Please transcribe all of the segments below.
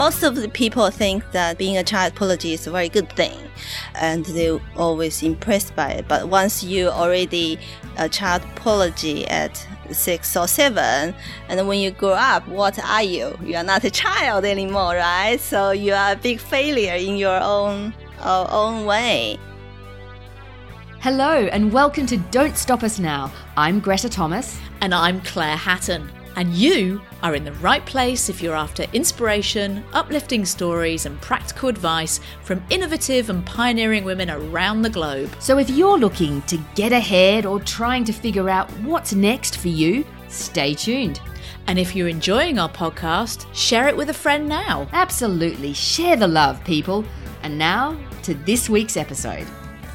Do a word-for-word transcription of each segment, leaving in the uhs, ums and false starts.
Most of the people think that being a child prodigy is a very good thing, and they're always impressed by it. But once you already a child prodigy at six or seven, and when you grow up, what are you? You are not a child anymore, right? So you are a big failure in your own, uh, own way. Hello and welcome to Don't Stop Us Now. I'm Greta Thomas. And I'm Claire Hatton. And you are in the right place if you're after inspiration, uplifting stories and practical advice from innovative and pioneering women around the globe. So if you're looking to get ahead or trying to figure out what's next for you, stay tuned. And if you're enjoying our podcast, share it with a friend now. Absolutely. Share the love, people. And now to this week's episode.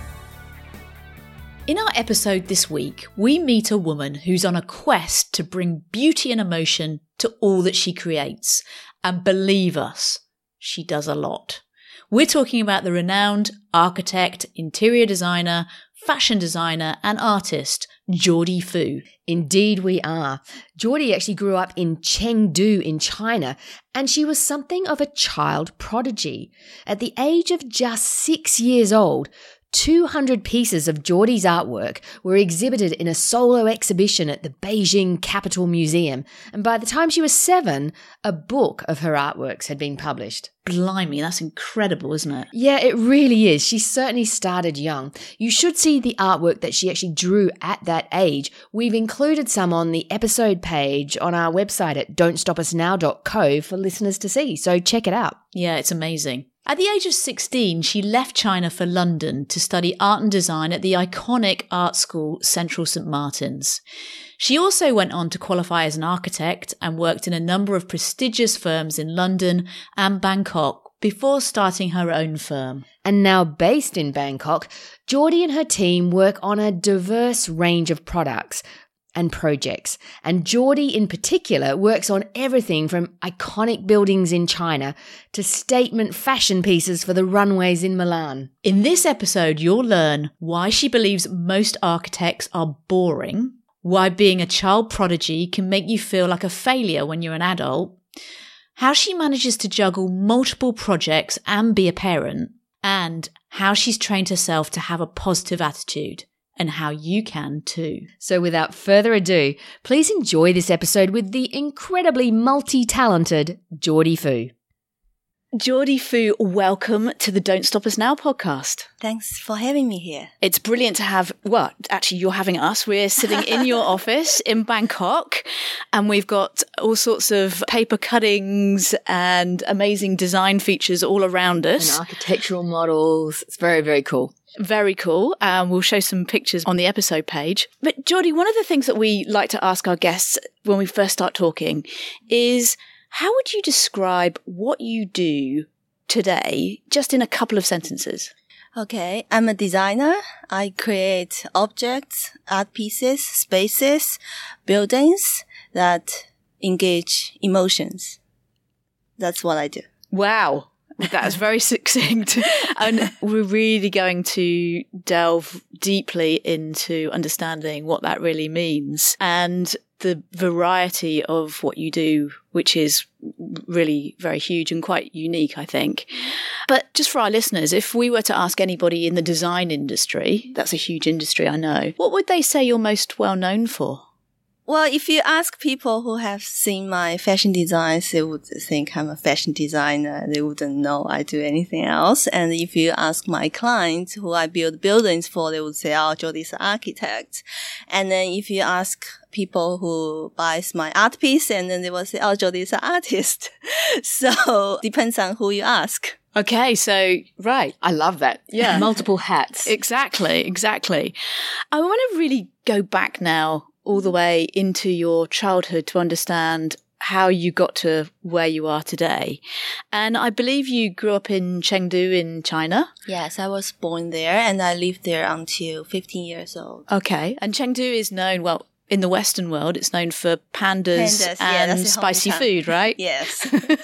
In our episode this week, we meet a woman who's on a quest to bring beauty and emotion to all that she creates. And believe us, she does a lot. We're talking about the renowned architect, interior designer, fashion designer and artist, Jordy Fu. Indeed we are. Jordy actually grew up in Chengdu in China, and she was something of a child prodigy. At the age of just six years old, two hundred pieces of Jordy's artwork were exhibited in a solo exhibition at the Beijing Capital Museum, and by the time she was seven, a book of her artworks had been published. Blimey, that's incredible, isn't it? Yeah, it really is. She certainly started young. You should see the artwork that she actually drew at that age. We've included some on the episode page on our website at don't stop us now dot co for listeners to see, so check it out. Yeah, it's amazing. At the age of sixteen, she left China for London to study art and design at the iconic art school Central Saint Martin's. She also went on to qualify as an architect and worked in a number of prestigious firms in London and Bangkok before starting her own firm. And now based in Bangkok, Jordy and her team work on a diverse range of products and projects. And Jordy in particular works on everything from iconic buildings in China to statement fashion pieces for the runways in Milan. In this episode, you'll learn why she believes most architects are boring, why being a child prodigy can make you feel like a failure when you're an adult, how she manages to juggle multiple projects and be a parent, and how she's trained herself to have a positive attitude. And how you can too. So without further ado, please enjoy this episode with the incredibly multi-talented Jordy Fu. Jordy Fu, welcome to the Don't Stop Us Now podcast. Thanks for having me here. It's brilliant to have, well, actually you're having us. We're sitting in your office in Bangkok and we've got all sorts of paper cuttings and amazing design features all around us. And architectural models. It's very, very cool. Very cool. Um, we'll show some pictures on the episode page. But Jordy, one of the things that we like to ask our guests when we first start talking is, how would you describe what you do today, just in a couple of sentences? Okay, I'm a designer. I create objects, art pieces, spaces, buildings that engage emotions. That's what I do. Wow. That's very succinct. And we're really going to delve deeply into understanding what that really means and the variety of what you do, which is really very huge and quite unique, I think. But just for our listeners, if we were to ask anybody in the design industry, that's a huge industry, I know, what would they say you're most well known for? Well, if you ask people who have seen my fashion designs, they would think I'm a fashion designer. They wouldn't know I do anything else. And if you ask my clients who I build buildings for, they would say, oh, Jordy's an architect. And then if you ask people who buys my art piece, and then they will say, oh, Jordy's an artist. So depends on who you ask. Okay, so, right. I love that. Yeah. Multiple hats. Exactly, exactly. I want to really go back now all the way into your childhood to understand how you got to where you are today. And I believe you grew up in Chengdu in China. Yes, I was born there and I lived there until fifteen years old. Okay. And Chengdu is known, well, in the Western world, it's known for pandas, pandas and yeah, spicy food, right? Yes.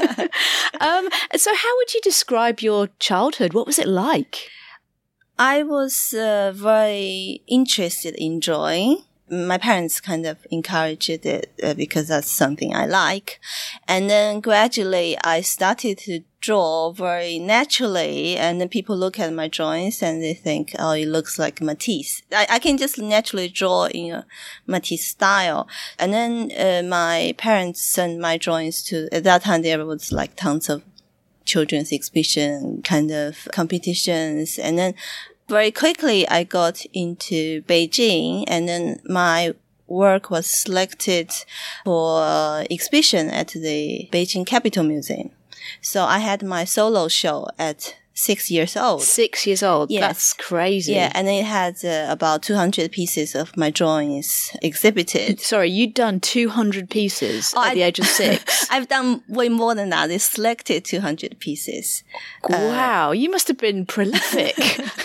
um, so how would you describe your childhood? What was it like? I was uh, very interested in drawing. my parents kind of encouraged it uh, because that's something I like. And then gradually I started to draw very naturally, and then people look at my drawings and they think, oh, it looks like Matisse. I, I can just naturally draw in a Matisse style. And then uh, my parents sent my drawings to, at that time there was like tons of children's exhibition kind of competitions. And then very quickly I got into Beijing, and then my work was selected for exhibition at the Beijing Capitol Museum. So I had my solo show at six years old. Six years old? Yes. That's crazy. Yeah, and it had uh, about two hundred pieces of my drawings exhibited. Sorry, you'd done two hundred pieces Oh, at I- the age of six? I've done way more than that. They selected two hundred pieces. Wow, you must have been prolific.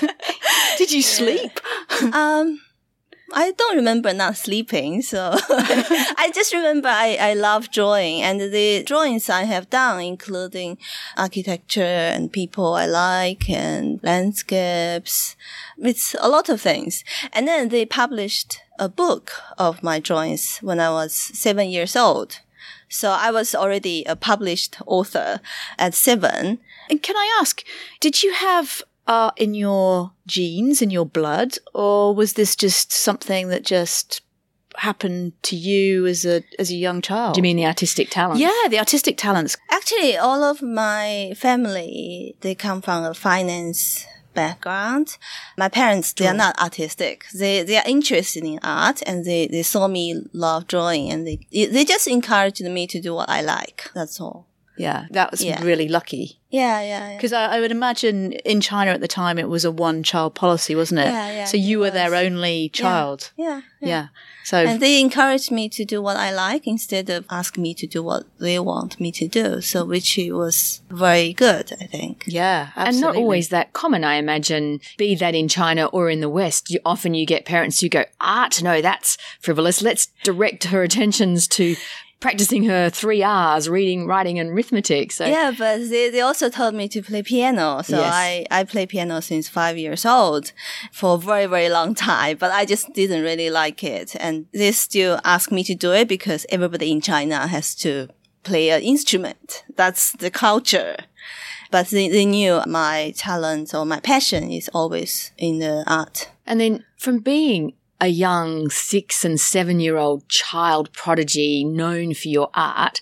Did you sleep? Um, I don't remember not sleeping, so I just remember I, I love drawing, and the drawings I have done, including architecture and people I like and landscapes. It's a lot of things. And then they published a book of my drawings when I was seven years old. So I was already a published author at seven. And can I ask, did you have art in your genes, in your blood, or was this just something that just happened to you as a as a young child? Do you mean the artistic talent? Yeah, the artistic talents. Actually, all of my family, they come from a finance background. My parents, they are not artistic. They they are interested in art, and they, they saw me love drawing, and they they just encouraged me to do what I like. That's all. Yeah, that was Yeah. really lucky. Yeah, yeah, yeah. Because I, I would imagine in China at the time it was a one-child policy, wasn't it? Yeah, yeah, so you it were their was. only child. Yeah, yeah. Yeah. So And they encouraged me to do what I like instead of asking me to do what they want me to do. So, which was very good, I think. yeah, absolutely. And not always that common, I imagine, be that in China or in the West. You, often you get parents who go, art, no, that's frivolous. Let's direct her attentions to practicing her three R's, reading, writing, and arithmetic. So Yeah, but they, they also told me to play piano. So Yes. I, I play piano since five years old for a very, very long time, but I just didn't really like it. And they still ask me to do it because everybody in China has to play an instrument. That's the culture. But they, they knew my talent or my passion is always in the art. And then from being a young six and seven year old child prodigy known for your art,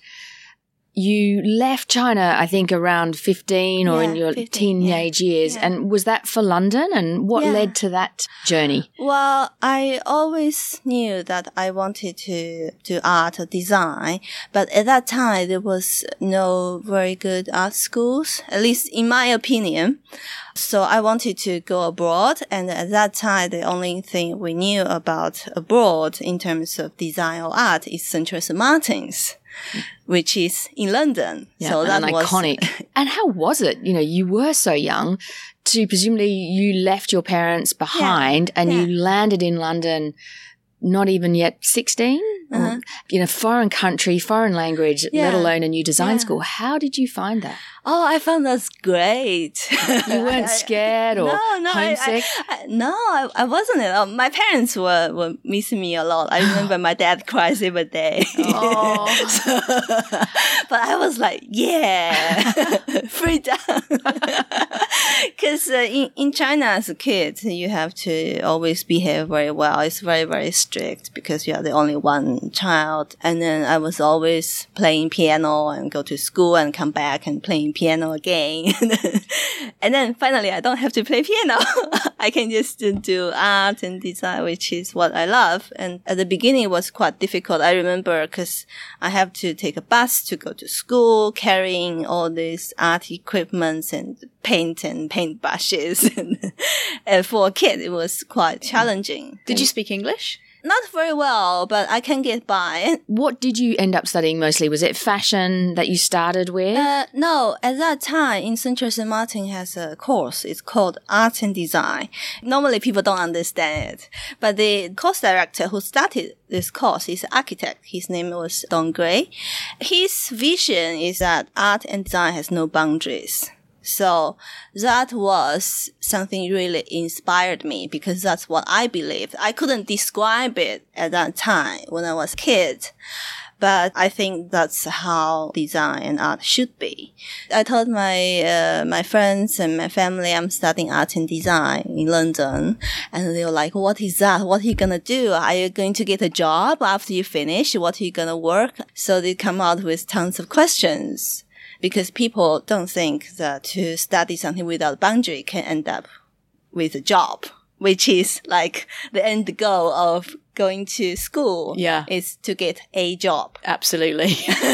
you left China, I think, around fifteen or Yeah, in your fifteen, teenage yeah, years. yeah. And was that for London? And what Yeah. led to that journey? Well, I always knew that I wanted to do art or design, but at that time there was no very good art schools, at least in my opinion. So I wanted to go abroad, and at that time the only thing we knew about abroad in terms of design or art is Central Saint Martins, which is in London. Yeah, so that and was iconic. And how was it? You know, you were so young to presumably you left your parents behind and yeah. you landed in London not even yet sixteen? Uh-huh. In a foreign country, foreign language, Yeah. let alone a new design Yeah. school. How did you find that? Oh, I found that's great. You weren't scared or no, no, I- homesick? I, I, no, I, I wasn't at all. My parents were, were missing me a lot. I remember my dad cries every day. Oh. So- but I was like, yeah, freedom. Because uh, in, in China as a kid, you have to always behave very well. It's very, very strict because you are the only one child. And then I was always playing piano and go to school and come back and playing piano again. And then finally, I don't have to play piano. I can just do art and design, which is what I love. And at the beginning, it was quite difficult. I remember because I have to take a bus to go to school, carrying all these art equipments and paint and paint brushes. and, and for a kid, it was quite challenging. Did you speak English? Not very well, but I can get by. What did you end up studying mostly? Was it fashion that you started with? Uh, no, at that time in Central Saint Martin has a course. It's called Art and Design. Normally people don't understand it, but the course director who started this course is an architect. His name was Don Gray. His vision is that art and design has no boundaries. So that was something really inspired me because that's what I believed. I couldn't describe it at that time when I was a kid. But I think that's how design and art should be. I told my uh, my friends and my family I'm studying art and design in London. And they were like, what is that? What are you going to do? Are you going to get a job after you finish? What are you going to work? So they come out with tons of questions because people don't think that to study something without boundary can end up with a job, which is like the end goal of going to school. Yeah. Is to get a job. Absolutely.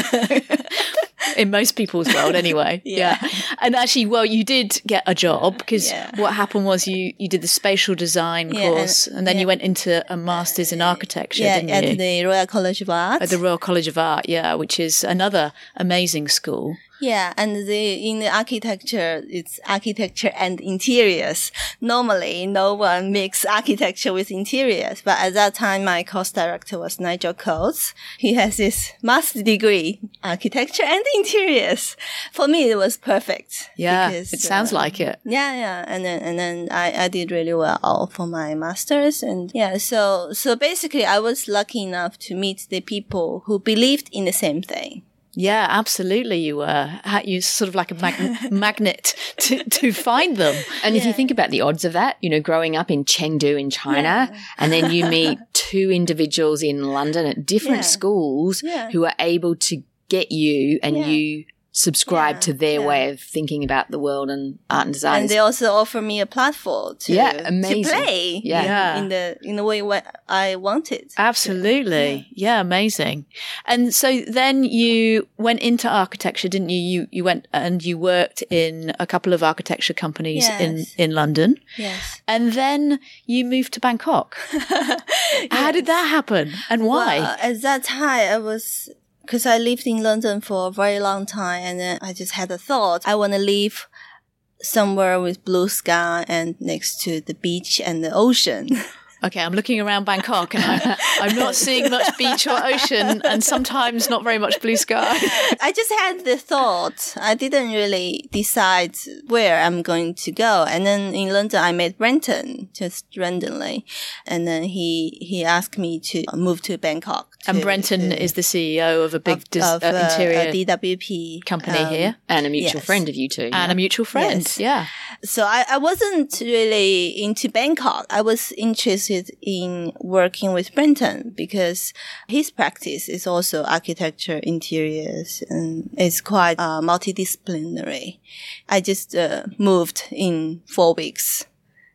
In most people's world anyway. Yeah. yeah. And actually, well, you did get a job because Yeah. what happened was you, you did the spatial design Yeah, course and, and- then yeah. you went into a master's in architecture, Yeah, didn't at you? the Royal College of Art. At the Royal College of Art, yeah, which is another amazing school. Yeah, and the in the architecture, it's architecture and interiors. Normally, no one mix architecture with interiors, but at that time, my course director was Nigel Coates. He has his master's degree, architecture and interiors. For me, it was perfect. Yeah, because, it sounds uh, like it. Yeah, yeah, and then and then I, I did really well for my masters, and yeah, so so basically, I was lucky enough to meet the people who believed in the same thing. Yeah, absolutely you were. Ha- You sort of like a mag- magnet to, to find them. And if you Yeah. think about the odds of that, you know, growing up in Chengdu in China, Yeah. and then you meet two individuals in London at different Yeah. schools Yeah. who are able to get you and Yeah. you subscribe Yeah. to their Yeah. way of thinking about the world and art and design. And they also offer me a platform to, Yeah, to amazing. play Yeah. Yeah. in the in the way what I wanted. Absolutely. Yeah. amazing. And so then you went into architecture, didn't you? You you went and you worked in a couple of architecture companies in, Yes. in London. Yes. And then you moved to Bangkok. How did that happen? And why? Well, at that time, I was, because I lived in London for a very long time, and then I just had a thought, I want to live somewhere with blue sky and next to the beach and the ocean. Okay, I'm looking around Bangkok and I, I'm not seeing much beach or ocean and sometimes not very much blue sky. I just had the thought. I didn't really decide where I'm going to go. And then in London, I met Brenton just randomly. And then he, he asked me to move to Bangkok. And to- Brenton to- is the C E O of a big of, dis- of, uh, uh, interior a D W P company um, here. and a mutual Yes. friend of you two. And a mutual friend. Yes. Yeah. So I, I wasn't really into Bangkok. I was interested in working with Brenton because his practice is also architecture, interiors, and it's quite uh, multidisciplinary. I just uh, moved in four weeks.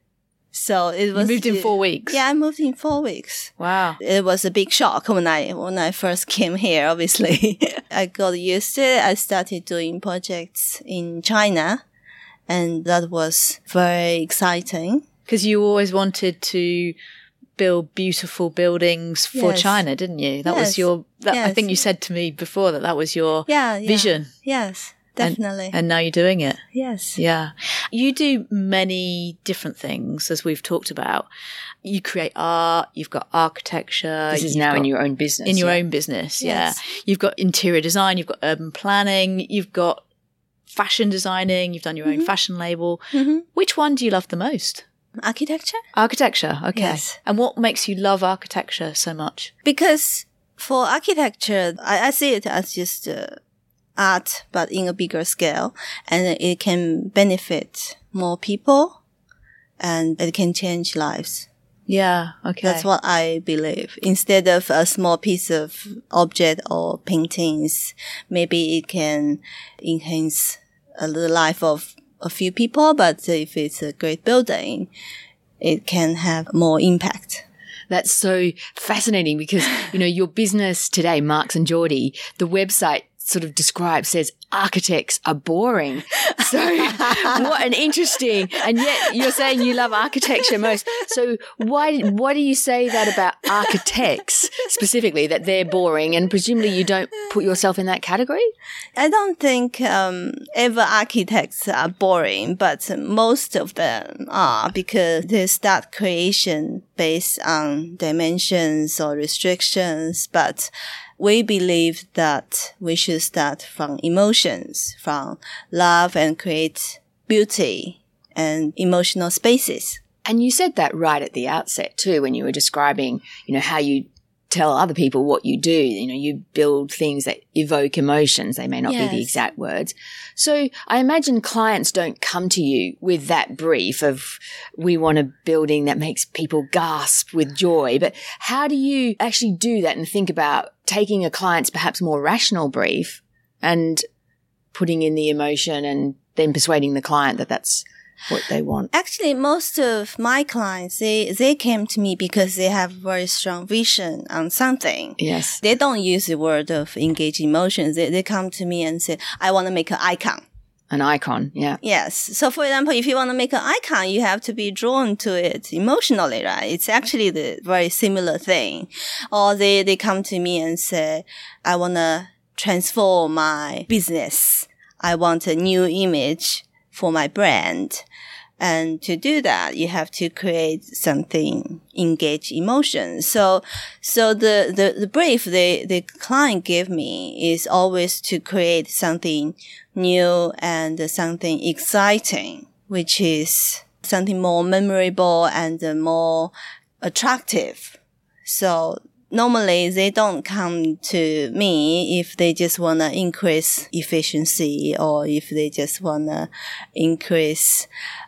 So it You was moved in four weeks. Yeah, I moved in four weeks. Wow. It was a big shock when I when I first came here, obviously. I got used to it. I started doing projects in China, and that was very exciting. Because you always wanted to build beautiful buildings for Yes. China, didn't you? That was Yes. your, that, I Yes. think you said to me before that that was your Yeah, yeah. vision. Yes, And- definitely. And now you're doing it. yes. Yeah. You do many different things, as we've talked about. You create art, you've got architecture. This is you've now in got- your own business. in your yeah. own business. Yes. Yeah. You've got interior design, you've got urban planning, you've got fashion designing, you've done your own fashion label. Mhm. Which one do you love the most? Architecture? Architecture. Okay. Yes. And what makes you love architecture so much? Because for architecture, I, I see it as just uh, art, but in a bigger scale, and it can benefit more people, and it can change lives. Yeah. Okay. That's what I believe. Instead of a small piece of object or paintings, maybe it can enhance uh, the life of a few people, but if it's a great building, it can have more impact. That's so fascinating because, you know, your business today, Marks and Geordie, the website sort of describes, says architects are boring. So what an interesting, and yet you're saying you love architecture most. So why, why do you say that about architects specifically, that they're boring, and presumably you don't put yourself in that category? I don't think um, ever architects are boring, but most of them are because they start creation based on dimensions or restrictions. But we believe that we should start from emotions, from love, and create beauty and emotional spaces. And you said that right at the outset too, when you were describing, you know, how you tell other people what you do. You know, you build things that evoke emotions. They may not Yes. be the exact words. So I imagine clients don't come to you with that brief of, we want a building that makes people gasp with joy. But how do you actually do that and think about taking a client's perhaps more rational brief and putting in the emotion and then persuading the client that that's what they want? Actually, most of my clients, they, they came to me because they have very strong vision on something. Yes. They don't use the word of engage emotions. They, they come to me and say, I want to make an icon. An icon, yeah. Yes. So, for example, if you want to make an icon, you have to be drawn to it emotionally, right? It's actually the very similar thing. Or they, they come to me and say, I want to transform my business. I want a new image for my brand. And to do that, you have to create something, engage emotions. So, so the, the, the brief the, the client gave me is always to create something new and something exciting, which is something more memorable and more attractive. So normally they don't come to me if they just want to increase efficiency or if they just want to increase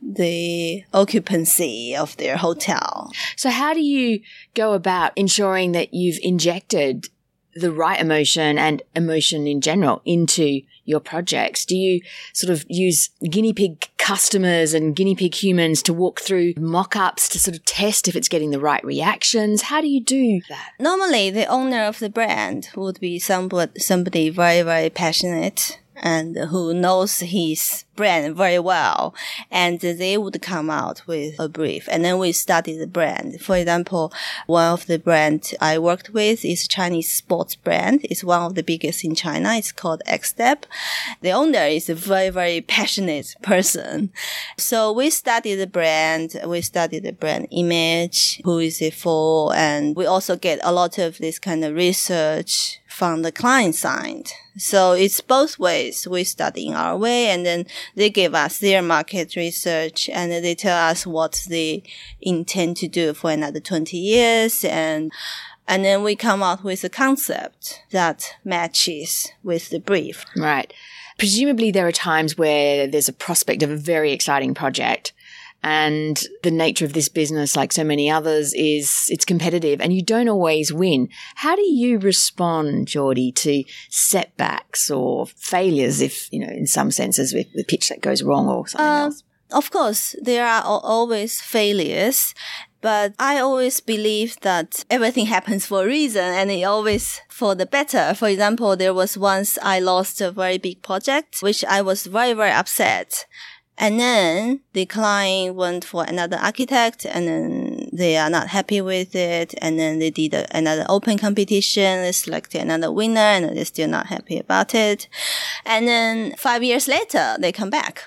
the occupancy of their hotel. So how do you go about ensuring that you've injected the right emotion and emotion in general into your projects? Do you sort of use guinea pig customers and guinea pig humans to walk through mock-ups to sort of test if it's getting the right reactions? How do you do that? Normally, the owner of the brand would be somebody, somebody very, very passionate and who knows his brand very well. And they would come out with a brief. And then we study the brand. For example, one of the brands I worked with is a Chinese sports brand. It's one of the biggest in China. It's called Xtep. The owner is a very, very passionate person. So we study the brand. We study the brand image. Who is it for? And we also get a lot of this kind of research from the client side. So it's both ways. We study in our way, and then they give us their market research, and they tell us what they intend to do for another twenty years. And, and then we come out with a concept that matches with the brief. Right. Presumably there are times where there's a prospect of a very exciting project. And the nature of this business, like so many others, is it's competitive and you don't always win. How do you respond, Geordie, to setbacks or failures, if, you know, in some senses, with the pitch that goes wrong or something Uh, else? Of course, there are al- always failures, but I always believe that everything happens for a reason and it always for the better. For example, there was once I lost a very big project, which I was very, very upset. And then the client went for another architect, and then they are not happy with it. And then they did a, another open competition. They selected another winner, and they're still not happy about it. And then five years later, they come back.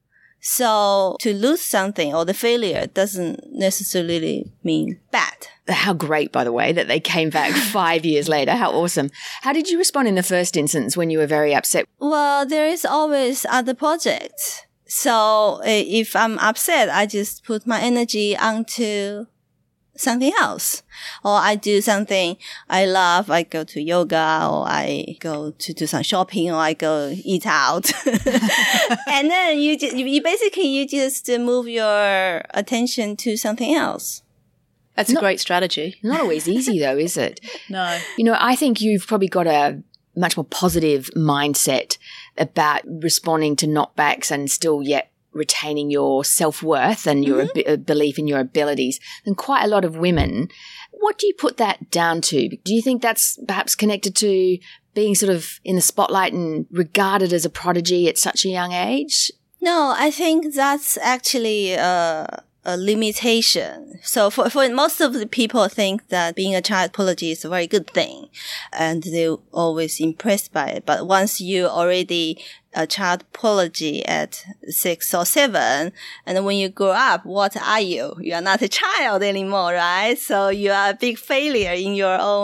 So to lose something or the failure doesn't necessarily mean bad. How great, by the way, that they came back five years later. How awesome. How did you respond in the first instance when you were very upset? Well, there is always other projects. So if I'm upset, I just put my energy onto something else. Or I do something I love. I go to yoga, or I go to do some shopping, or I go eat out. And then you, just, you basically, you just move your attention to something else. That's a great strategy. Not always easy though, is it? No. You know, I think you've probably got a much more positive mindset about responding to knockbacks and still yet retaining your self-worth and your mm-hmm. ab- belief in your abilities than quite a lot of women. What do you put that down to? Do you think that's perhaps connected to being sort of in the spotlight and regarded as a prodigy at such a young age? No, I think that's actually uh a limitation. So for, for most of the people think that being a child prodigy is a very good thing and they're always impressed by it. But once you already a child prodigy at six or seven, and when you grow up, what are you? You are not a child anymore, right? So you are a big failure in your own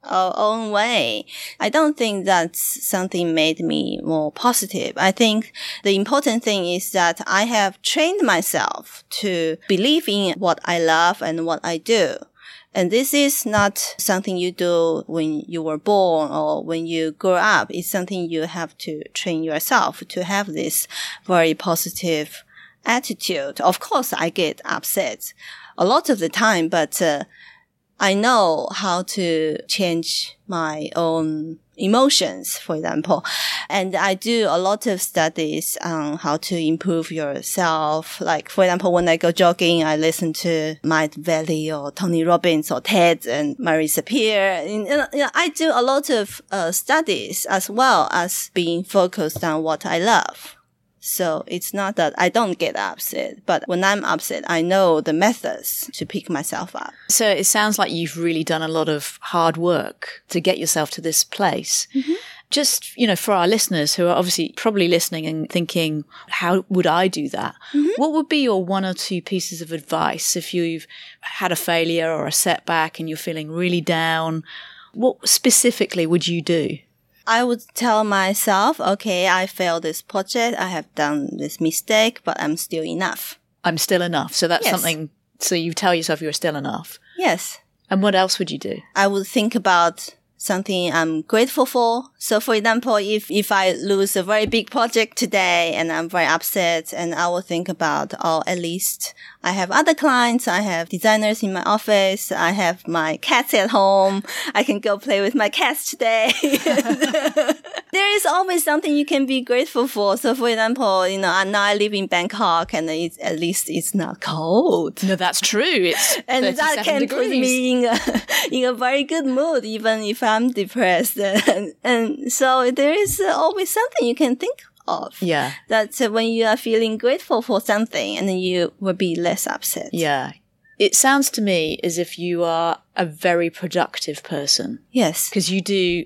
our own way. I don't think that's something made me more positive. I think the important thing is that I have trained myself to believe in what I love and what I do. And this is not something you do when you were born or when you grow up. It's something you have to train yourself to have this very positive attitude. Of course, I get upset a lot of the time, but uh, I know how to change my own emotions, for example. And I do a lot of studies on how to improve yourself. Like, for example, when I go jogging, I listen to Mike Valley or Tony Robbins or TED and Marisa Peer. And, you know, I do a lot of uh, studies as well as being focused on what I love. So it's not that I don't get upset, but when I'm upset, I know the methods to pick myself up. So it sounds like you've really done a lot of hard work to get yourself to this place. Mm-hmm. Just, you know, for our listeners who are obviously probably listening and thinking, how would I do that? Mm-hmm. What would be your one or two pieces of advice if you've had a failure or a setback and you're feeling really down? What specifically would you do? I would tell myself, okay, I failed this project. I have done this mistake, but I'm still enough. I'm still enough. So that's yes. something, so you tell yourself you're still enough. Yes. And what else would you do? I would think about something I'm grateful for. So for example, if, if I lose a very big project today and I'm very upset, and I will think about, oh, at least I have other clients. I have designers in my office. I have my cats at home. I can go play with my cats today. There is always something you can be grateful for. So for example, you know, now I live in Bangkok and it's, at least it's not cold. No, that's true. It's and that can degrees. Put me in a, in a very good mood, even if I'm depressed. And, and so there is always something you can think of. Yeah. That uh, when you are feeling grateful for something, and then you will be less upset. Yeah. It sounds to me as if you are a very productive person. Yes. Because you do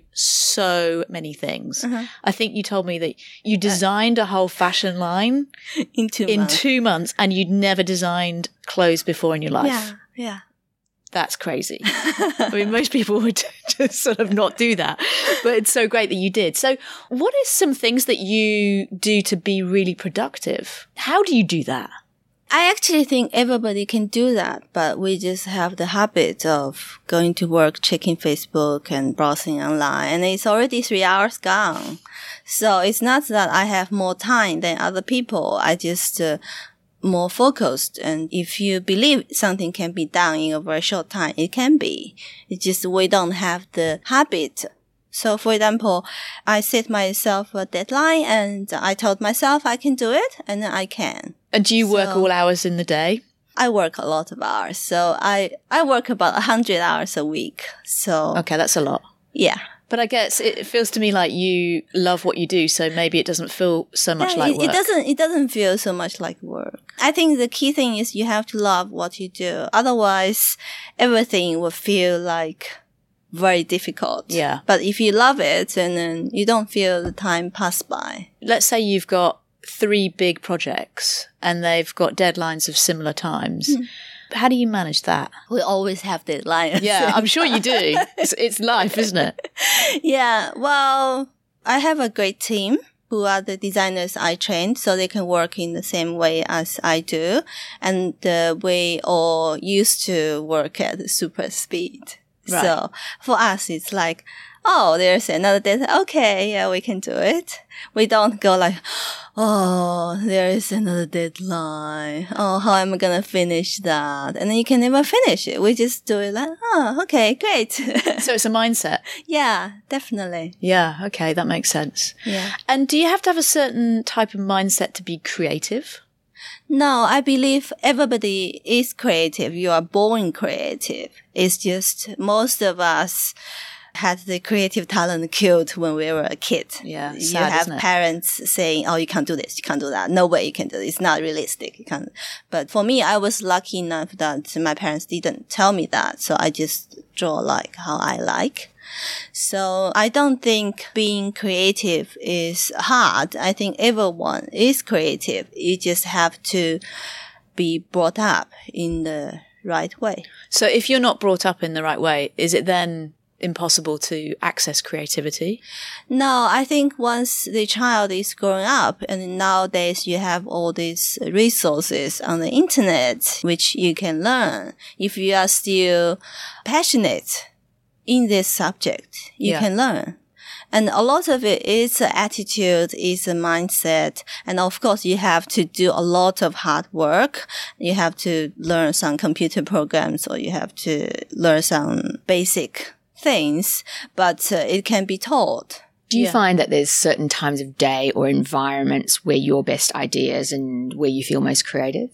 so many things. Uh-huh. I think you told me that you designed a whole fashion line in two in months. two months and you'd never designed clothes before in your life. Yeah. Yeah. That's crazy. I mean, most people would just sort of not do that, but it's so great that you did. So what are some things that you do to be really productive? How do you do that? I actually think everybody can do that, but we just have the habit of going to work, checking Facebook and browsing online, and it's already three hours gone. So it's not that I have more time than other people. I just uh, more focused. And if you believe something can be done in a very short time, it can be. It's just we don't have the habit. So for example, I set myself a deadline and I told myself I can do it, and then I can. And do you work so, all hours in the day? I work a lot of hours. So I, I work about a hundred hours a week. So. Okay, that's a lot. Yeah. But I guess it feels to me like you love what you do, so maybe it doesn't feel so much yeah, like it, work. It doesn't, it doesn't feel so much like work. I think the key thing is you have to love what you do. Otherwise, everything will feel like very difficult. Yeah. But if you love it, and then you don't feel the time pass by. Let's say you've got three big projects and they've got deadlines of similar times. Mm. How do you manage that? We always have deadlines. Yeah, I'm sure you do. It's, it's life, isn't it? Yeah. Well, I have a great team who are the designers I trained, so they can work in the same way as I do. And uh, we all used to work at super speed. Right. So for us, it's like, oh, there's another deadline. Okay, yeah, we can do it. We don't go like, oh, there is another deadline. Oh, how am I going to finish that? And then you can never finish it. We just do it like, oh, okay, great. So it's a mindset. Yeah, definitely. Yeah, okay, that makes sense. Yeah. And do you have to have a certain type of mindset to be creative? No, I believe everybody is creative. You are born creative. It's just most of us had the creative talent killed when we were a kid. Yeah, you sad, have isn't it? Parents saying, "Oh, you can't do this, you can't do that. No way you can do it. It's not realistic." You can't. But for me, I was lucky enough that my parents didn't tell me that, so I just draw like how I like. So I don't think being creative is hard. I think everyone is creative. You just have to be brought up in the right way. So if you're not brought up in the right way, is it then impossible to access creativity? No, I think once the child is growing up, and nowadays you have all these resources on the internet which you can learn. If you are still passionate in this subject, you Yeah. can learn. And a lot of it is an attitude, is a mindset. And of course, you have to do a lot of hard work. You have to learn some computer programs, or you have to learn some basic things, but uh, it can be taught. Do you Yeah. find that there's certain times of day or environments where your best ideas and where you feel most creative?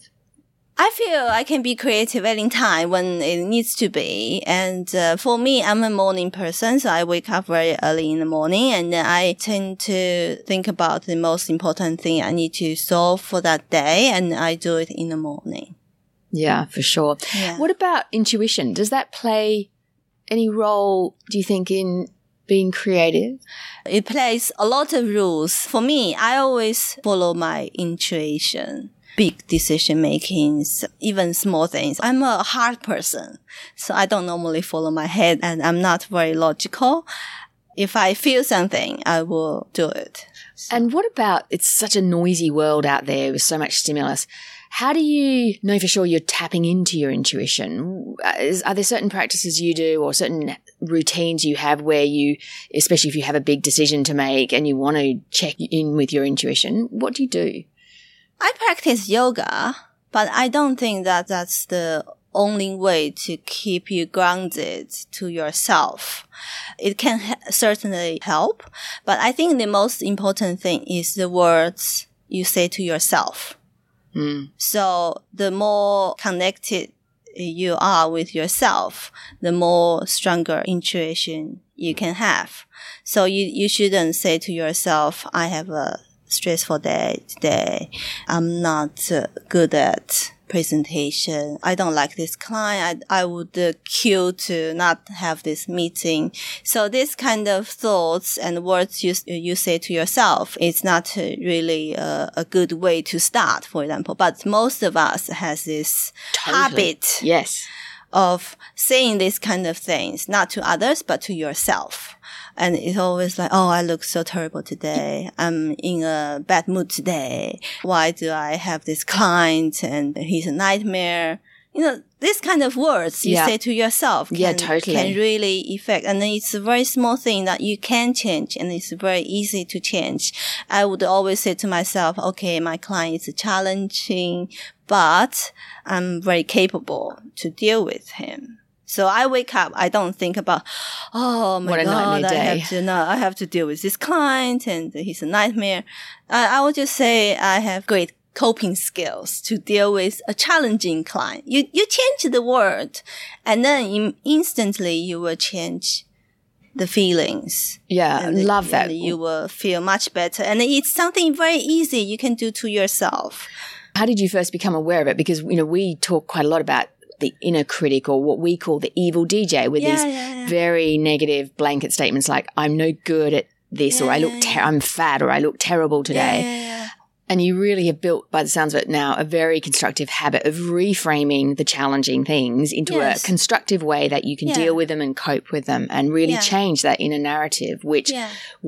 I feel I can be creative any time when it needs to be. And uh, for me, I'm a morning person, so I wake up very early in the morning, and then I tend to think about the most important thing I need to solve for that day, and I do it in the morning. Yeah, for sure. Yeah. What about intuition? Does that play any role, do you think, in being creative? It plays a lot of rules. For me, I always follow my intuition. Big decision makings, even small things. I'm a hard person, so I don't normally follow my head, and I'm not very logical. If I feel something, I will do it. And what about, it's such a noisy world out there with so much stimulus. How do you know for sure you're tapping into your intuition? Is, are there certain practices you do or certain routines you have where you, especially if you have a big decision to make and you want to check in with your intuition, what do you do? I practice yoga, but I don't think that that's the only way to keep you grounded to yourself. It can ha- certainly help, but I think the most important thing is the words you say to yourself. Mm. So the more connected you are with yourself, the more stronger intuition you can have. So you, you shouldn't say to yourself, I have a stressful day today. I'm not uh, good at presentation. I don't like this client. I, I would uh, kill to not have this meeting. So this kind of thoughts and words you, you say to yourself, it's not uh, really uh, a good way to start, for example. But most of us has this Totally. habit Yes. of saying these kind of things, not to others, but to yourself. And it's always like, oh, I look so terrible today. I'm in a bad mood today. Why do I have this client and he's a nightmare? You know, this kind of words you Yeah. say to yourself can, Yeah, totally. can really affect. And then it's a very small thing that you can change, and it's very easy to change. I would always say to myself, okay, my client is challenging, but I'm very capable to deal with him. So I wake up, I don't think about, oh my What a God, nightmare I day. have to, no, I have to deal with this client and he's a nightmare. I, I would just say I have great coping skills to deal with a challenging client. You, you change the word, and then in, instantly you will change the feelings. Yeah, I And love that. And you will feel much better. And it's something very easy you can do to yourself. How did you first become aware of it? Because, you know, we talk quite a lot about the inner critic, or what we call the evil D J, with Yeah, these yeah, yeah. very negative blanket statements like, I'm no good at this, or Yeah, I look, yeah, ter- I'm fat, or I look terrible today. Yeah, yeah, yeah. And you really have built, by the sounds of it now, a very constructive habit of reframing the challenging things into Yes. a constructive way that you can Yeah. deal with them and cope with them, and really Yeah. change that inner narrative, which Yeah.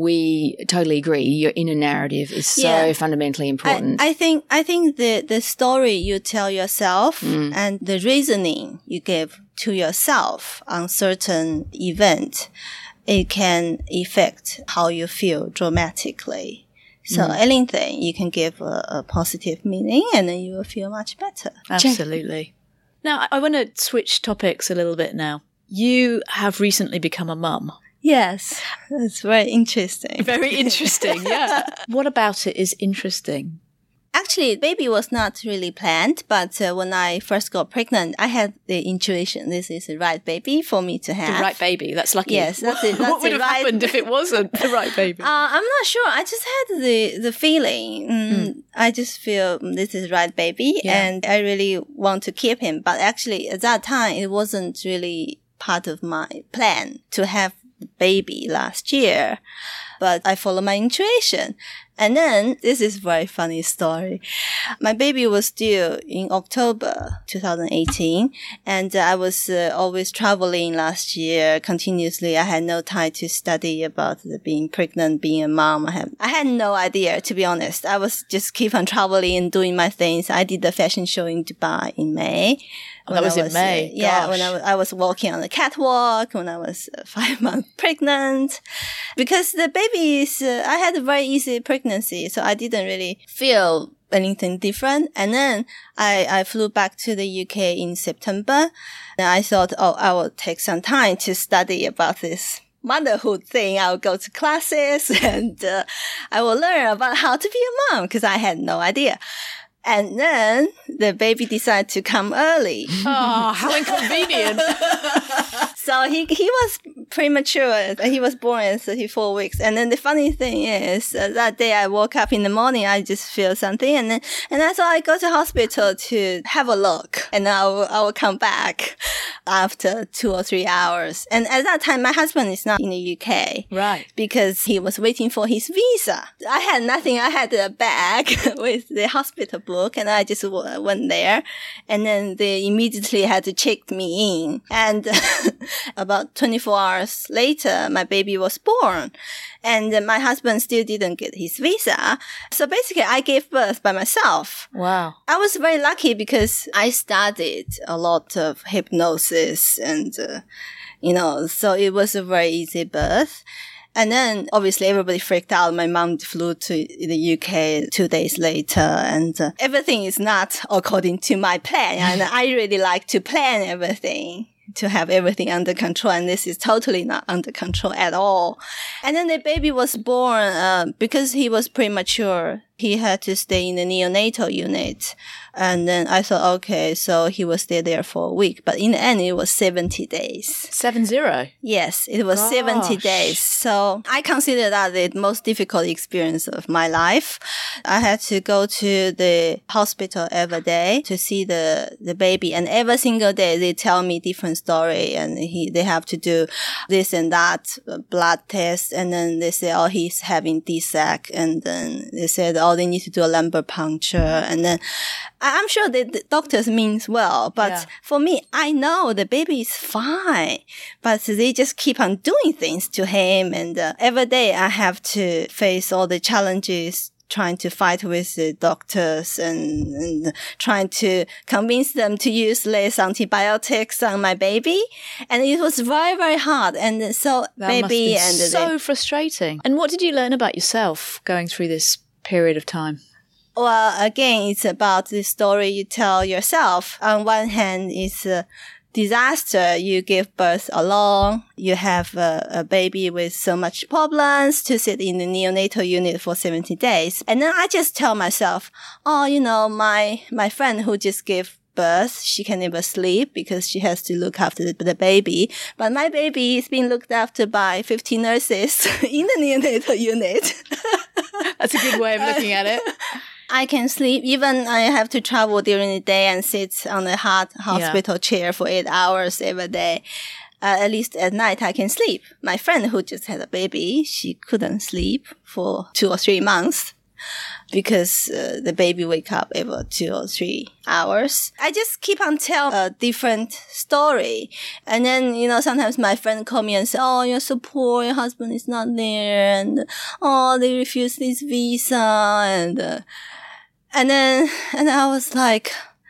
we totally agree. Your inner narrative is so Yeah. fundamentally important. I, I think I think the, the story you tell yourself Mm. and the reasoning you give to yourself on certain event, it can affect how you feel dramatically. So Mm. anything you can give a, a positive meaning, and then you will feel much better. Absolutely. Now, I- I want to switch topics a little bit now. You have recently become a mum. Yes, that's very interesting. Very interesting, yeah. What about it is interesting? Actually, baby was not really planned, but uh, when I first got pregnant, I had the intuition this is the right baby for me to have. The right baby. That's lucky. Yes, that's it. That's what would the have right- happened if it wasn't the right baby? Uh, I'm not sure. I just had the, the feeling. Mm, I just feel mm, this is right baby, Yeah. and I really want to keep him. But actually, at that time, it wasn't really part of my plan to have baby last year. but I follow my intuition. And then, this is a very funny story. My baby was due in October twenty eighteen, and I was uh, always traveling last year continuously. I had no time to study about the being pregnant, being a mom. I had, I had no idea, to be honest. I was just keep on traveling and doing my things. I did the fashion show in Dubai in May. Oh, that was, was in May. Uh, yeah, Gosh. when I was, I was walking on the catwalk when I was uh, five months pregnant. Because the baby is, uh, I had a very easy pregnancy, so I didn't really feel anything different. And then I, I flew back to the U K in September. And I thought, oh, I will take some time to study about this motherhood thing. I will go to classes and uh, I will learn about how to be a mom because I had no idea. And then the baby decided to come early. Oh, how inconvenient. So he he was premature. He was born at thirty-four weeks. And then the funny thing is uh, that day I woke up in the morning, I just feel something. And then, and I thought I go to hospital to have a look. And I will, I will come back after two or three hours. And at that time, my husband is not in the U K. Right. Because he was waiting for his visa. I had nothing. I had a bag with the hospital book and I just w- went there. And then they immediately had to check me in. And about twenty-four hours later, my baby was born. And my husband still didn't get his visa. So basically, I gave birth by myself. Wow. I was very lucky because I studied a lot of hypnosis and, uh, you know, so it was a very easy birth. And then obviously everybody freaked out. My mom flew to the U K two days later and uh, everything is not according to my plan. And I really like to plan everything, to have everything under control. And this is totally not under control at all. And then the baby was born, uh, because he was premature. He had to stay in the neonatal unit. And then I thought, okay, so he will stay there for a week. But in the end, it was seventy days. Seven zero? Yes, it was Gosh. seventy days. So I consider that the most difficult experience of my life. I had to go to the hospital every day to see the, the baby. And every single day, they tell me different story. And he, they have to do this and that blood test. And then they say, oh, he's having D S A C. And then they said, oh, they need to do a lumbar puncture. And then I'm sure the, the doctors means well, but yeah. For me, I know the baby is fine, but they just keep on doing things to him. And uh, every day I have to face all the challenges, trying to fight with the doctors and, and trying to convince them to use less antibiotics on my baby. And it was very, very hard. And so that baby must and be so the, frustrating. And what did you learn about yourself going through this period of time? Well, again, it's about the story you tell yourself. On one hand, it's a disaster. You give birth alone. You have a, a baby with so much problems to sit in the neonatal unit for seventy days. And then I just tell myself, oh, you know, my, my friend who just gave birth, she can never sleep because she has to look after the, the baby. But my baby is being looked after by fifty nurses in the neonatal unit. That's a good way of looking at it. I can sleep. Even I have to travel during the day and sit on a hot hospital yeah. chair for eight hours every day. Uh, at least at night I can sleep. My friend who just had a baby, she couldn't sleep for two or three months because uh, the baby wake up every two or three hours. I just keep on telling a different story. And then, you know, sometimes my friend call me and say, oh, you're so poor, your husband is not there. And, oh, they refused his visa. And, uh, and then, and I was like,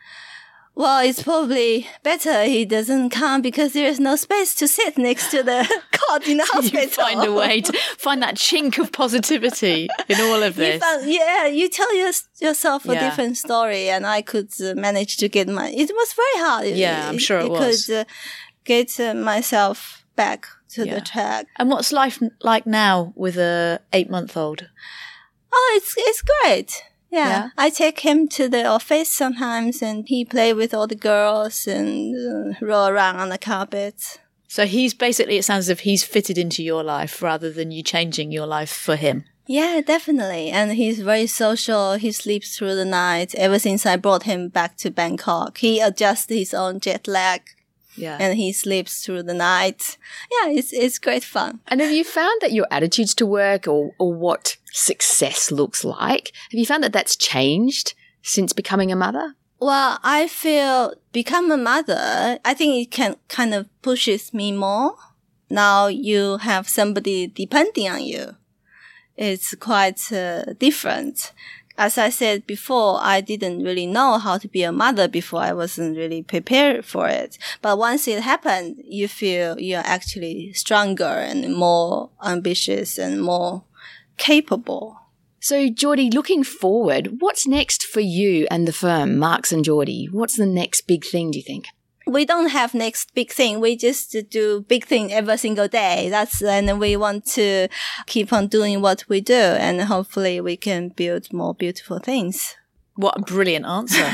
well, it's probably better he doesn't come because there is no space to sit next to the cot in the hospital. You find a way to find that chink of positivity in all of this. You found, yeah, you tell your, yourself a yeah. different story, and I could uh, manage to get my. It was very hard. Yeah, I'm sure it, it was. Could uh, get uh, myself back to yeah. the track. And what's life like now with a eight month old? Oh, it's it's great. Yeah. yeah, I take him to the office sometimes and he play with all the girls and uh, roll around on the carpet. So he's basically, it sounds as if he's fitted into your life rather than you changing your life for him. Yeah, definitely. And he's very social. He sleeps through the night. Ever since I brought him back to Bangkok, he adjusts his own jet lag. Yeah. And he sleeps through the night. Yeah, it's it's great fun. And have you found that your attitudes to work or, or what success looks like, have you found that that's changed since becoming a mother? Well, I feel become a mother, I think it can kind of pushes me more. Now you have somebody depending on you. It's quite uh, different. As I said before, I didn't really know how to be a mother before. I wasn't really prepared for it. But once it happened, you feel you're actually stronger and more ambitious and more capable. So, Geordie, looking forward, what's next for you and the firm, Marks and Geordie? What's the next big thing, do you think? We don't have next big thing. We just do big thing every single day. That's, and we want to keep on doing what we do, and hopefully we can build more beautiful things. What a brilliant answer.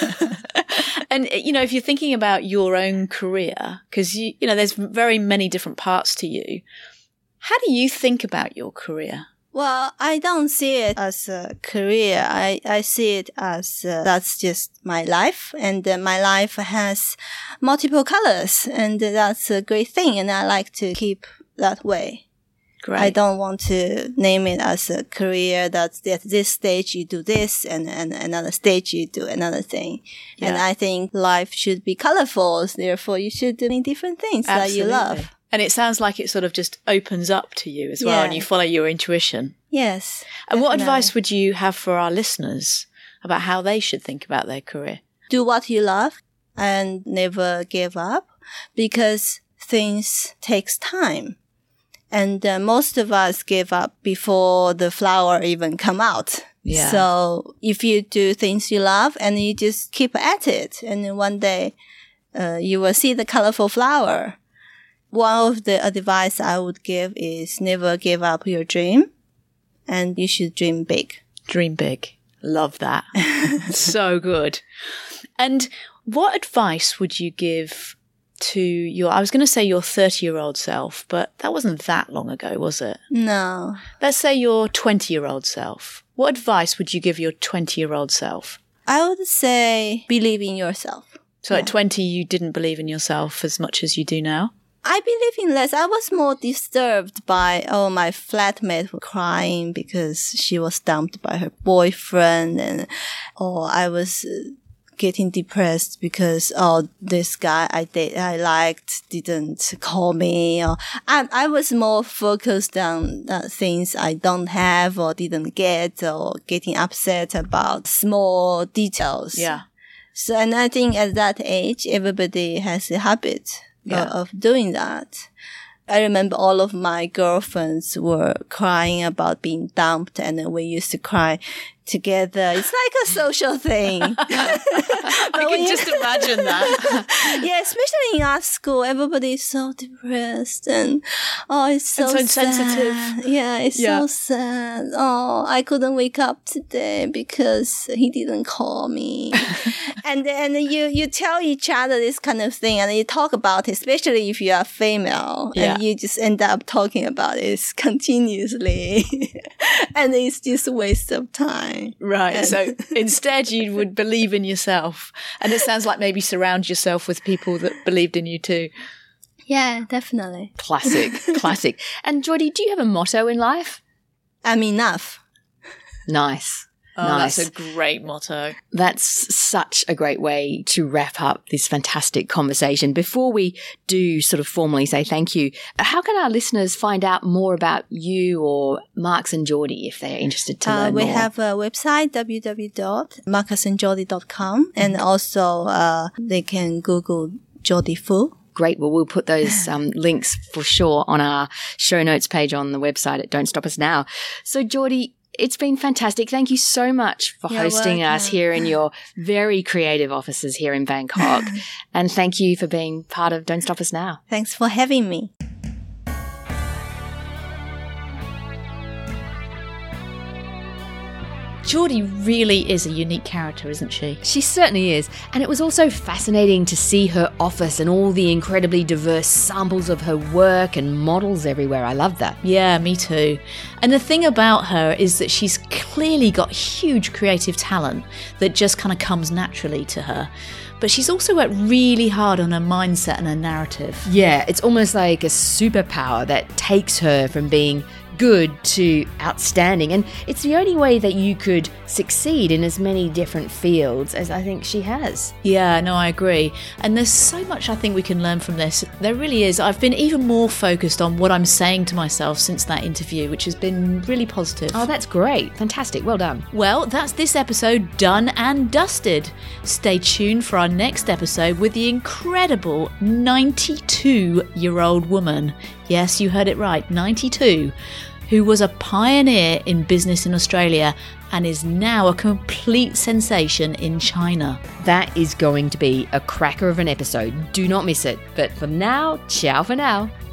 And, you know, if you're thinking about your own career, because, you, you know, there's very many different parts to you, how do you think about your career? Well, I don't see it as a career. I, I see it as uh, that's just my life, and uh, my life has multiple colors, and uh, that's a great thing, and I like to keep that way. Great. I don't want to name it as a career that's at this stage you do this, and, and another stage you do another thing. Yeah. And I think life should be colorful, therefore you should do different things Absolutely. that you love. And it sounds like it sort of just opens up to you as well, yeah. and you follow your intuition. Yes. And what definitely. advice would you have for our listeners about how they should think about their career? Do what you love and never give up, because things takes time. And uh, most of us give up before the flower even come out. Yeah. So if you do things you love and you just keep at it, and then one day uh, you will see the colorful flower. One of the advice I would give is never give up your dream, and you should dream big. Dream big. Love that. So good. And what advice would you give to your, I was going to say your thirty-year-old self, but that wasn't that long ago, was it? No. Let's say your twenty-year-old self. What advice would you give your twenty-year-old self? I would say believe in yourself. So yeah. at twenty, you didn't believe in yourself as much as you do now? I believe in less. I was more disturbed by, oh, my flatmate was crying because she was dumped by her boyfriend, and, or I was uh, getting depressed because, oh, this guy I did, I liked didn't call me, or I, I was more focused on uh, things I don't have or didn't get, or getting upset about small details. Yeah. So, and I think at that age, everybody has a habit. Yeah. Of doing that. I remember all of my girlfriends were crying about being dumped, and then we used to cry together. It's like a social thing. I can just imagine that. Yeah, especially in our school, everybody's so depressed, and oh, it's so, and so sad. insensitive. Yeah, it's yeah. so sad. Oh, I couldn't wake up today because he didn't call me. And then you, you tell each other this kind of thing, and you talk about it, especially if you are female, yeah. and you just end up talking about it continuously. And it's just a waste of time. Right. And So instead you would believe in yourself. And it sounds like maybe surround yourself with people that believed in you too. Yeah, definitely. Classic, classic. And Geordie, do you have a motto in life? I'm enough. Nice. Oh, nice. That's a great motto. That's such a great way to wrap up this fantastic conversation. Before we do sort of formally say thank you, how can our listeners find out more about you or Marks and Geordie if they're interested to uh, learn we more? We have a website, w w w dot marcus and geordie dot com, and also uh, they can Google Geordie Fu. Great. Well, we'll put those um, links for sure on our show notes page on the website at Don't Stop Us Now. So, Geordie, it's been fantastic. Thank you so much for You're hosting welcome. us here in your very creative offices here in Bangkok. And thank you for being part of Don't Stop Us Now. Thanks for having me. Geordie really is a unique character, isn't she? She certainly is. And it was also fascinating to see her office and all the incredibly diverse samples of her work and models everywhere. I love that. Yeah, me too. And the thing about her is that she's clearly got huge creative talent that just kind of comes naturally to her. but she's also worked really hard on her mindset and her narrative. Yeah, it's almost like a superpower that takes her from being good to outstanding, and it's the only way that you could succeed in as many different fields as I think she has. Yeah, no, I agree. And there's so much I think we can learn from this. There really is. I've been even more focused on what I'm saying to myself since that interview, which has been really positive. Oh, that's great. Fantastic. Well done. Well, that's this episode done and dusted. Stay tuned for our next episode with the incredible ninety-two-year-old woman. Yes, you heard it right, ninety-two, who was a pioneer in business in Australia and is now a complete sensation in China. That is going to be a cracker of an episode. Do not miss it. But for now, ciao for now.